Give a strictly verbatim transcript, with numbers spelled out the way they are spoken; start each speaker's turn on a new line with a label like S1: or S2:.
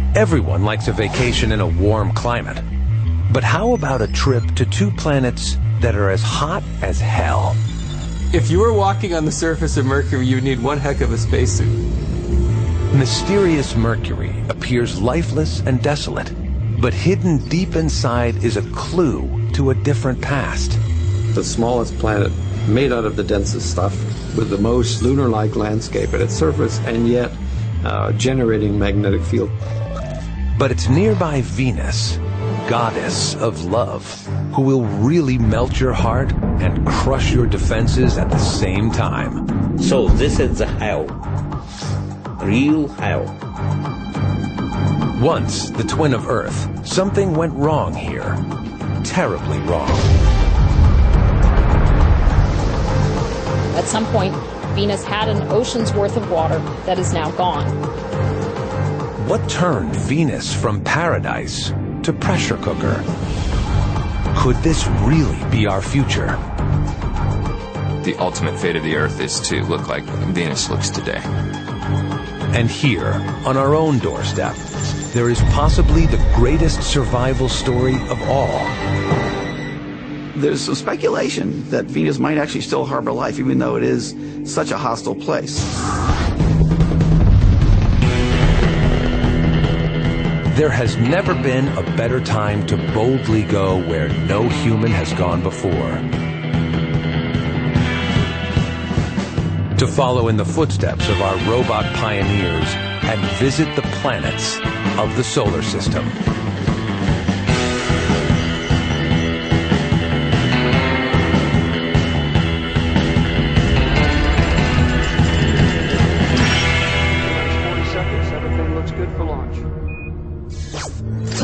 S1: Everyone likes a vacation in a warm climate. But how about a trip to two planets that are as hot as hell?
S2: If you were walking on the surface of Mercury, you would need one heck of a spacesuit.
S1: Mysterious Mercury appears lifeless and desolate, but hidden deep inside is a clue to a different past.
S3: The smallest planet made out of the densest stuff with the most lunar-like landscape at its surface and yet uh, generating magnetic field.
S1: But it's nearby Venus, goddess of love, who will really melt your heart and crush your defenses at the same time.
S4: So this is the hell. Real hell.
S1: Once the twin of Earth, something went wrong here. Terribly wrong.
S5: At some point, Venus had an ocean's worth of water that is now gone.
S1: What turned Venus from paradise to pressure cooker? Could this really be our future?
S6: The ultimate fate of the Earth is to look like Venus looks today.
S1: And here, on our own doorstep, there is possibly the greatest survival story of all.
S7: There's some speculation that Venus might actually still harbor life, even though it is such a hostile place.
S1: There has never been a better time to boldly go where no human has gone before. To follow in the footsteps of our robot pioneers and visit the planets of the solar system.
S8: forty seconds, everything looks good for launch.